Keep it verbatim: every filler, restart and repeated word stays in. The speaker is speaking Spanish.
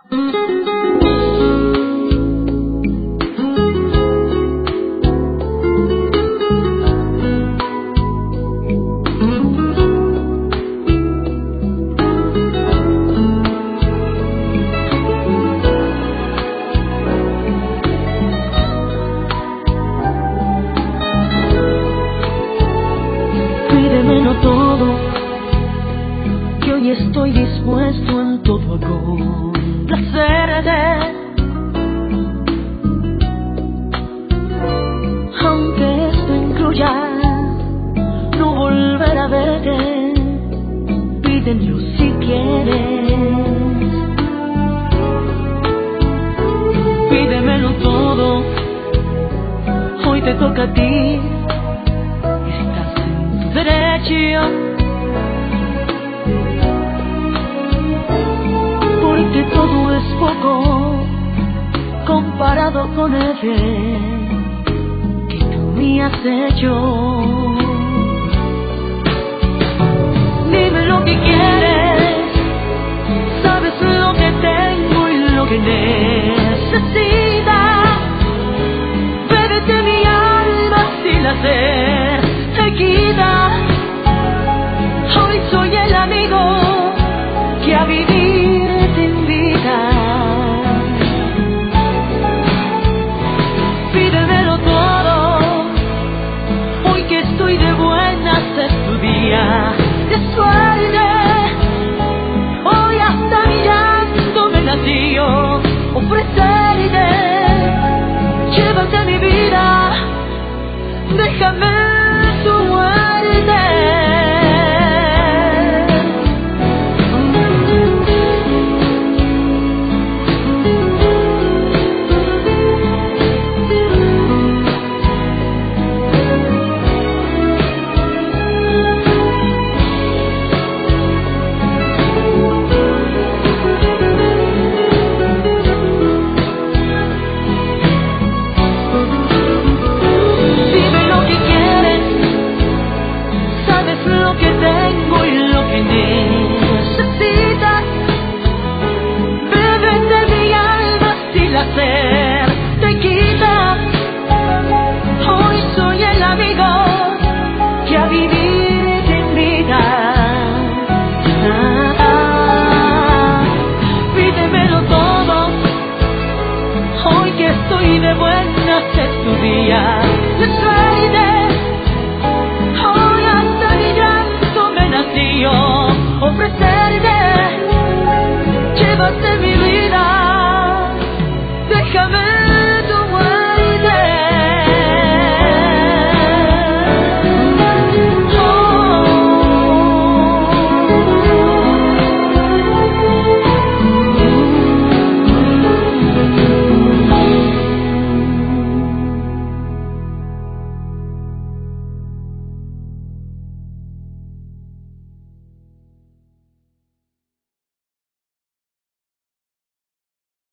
Pídemelo todo, que hoy estoy dispuesto en todo a complacerte. Aunque esto incluya no volver a verte, pídemelo si quieres. Pídemelo todo, hoy te toca a ti. Derecho, porque todo es poco comparado con el bien que tú me has hecho. Dime lo que quieres, sabes lo que tengo y lo que necesitas. Bébete mi alma sin hacer te quita. Hoy soy el amigo que a vivir te invita. Pídemelo todo, hoy que estoy de buenas es tu día de suerte. Hoy hasta mi llanto me nació ofrecerte. Llévate mi vida, déjame tu muerte. Te quita. Hoy soy el amigo que a vivir te invita. Ah, ah, pídemelo todo, hoy que estoy de buenas es tu día de suerte. Hoy hasta mi llanto me nació ofrecerte. Llévate mi vida,